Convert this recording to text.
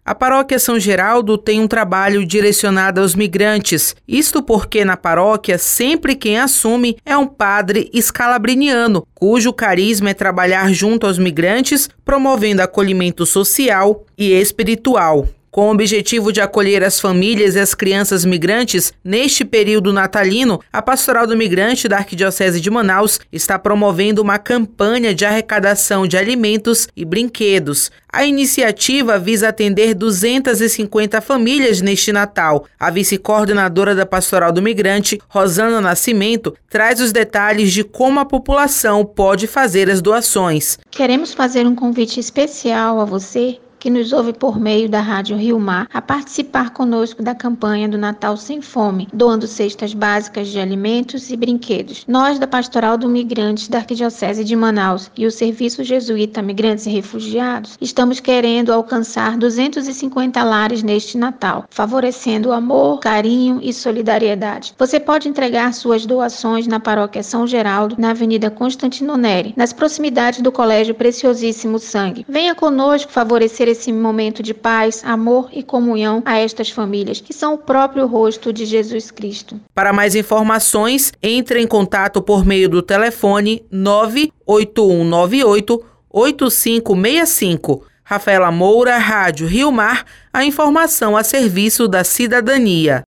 A paróquia São Geraldo tem um trabalho direcionado aos migrantes, isto porque na paróquia sempre quem assume é um padre escalabriniano, cujo carisma é trabalhar junto aos migrantes, promovendo acolhimento social e espiritual. Com o objetivo de acolher as famílias e as crianças migrantes, neste período natalino, a Pastoral do Migrante da Arquidiocese de Manaus está promovendo uma campanha de arrecadação de alimentos e brinquedos. A iniciativa visa atender 250 famílias neste Natal. A vice-coordenadora da Pastoral do Migrante, Rosana Nascimento, traz os detalhes de como a população pode fazer as doações. Queremos fazer um convite especial a você que nos ouve por meio da Rádio Rio Mar, a participar conosco da campanha do Natal Sem Fome, doando cestas básicas de alimentos e brinquedos. Nós, da Pastoral do Migrante da Arquidiocese de Manaus e o Serviço Jesuíta Migrantes e Refugiados, estamos querendo alcançar 250 lares neste Natal, favorecendo o amor, carinho e solidariedade. Você pode entregar suas doações na Paróquia São Geraldo, na Avenida Constantino Neri, nas proximidades do Colégio Preciosíssimo Sangue. Venha conosco favorecer esse momento de paz, amor e comunhão a estas famílias, que são o próprio rosto de Jesus Cristo. Para mais informações, entre em contato por meio do telefone 98198-8565. Rafaela Moura, Rádio Rio Mar, a informação a serviço da cidadania.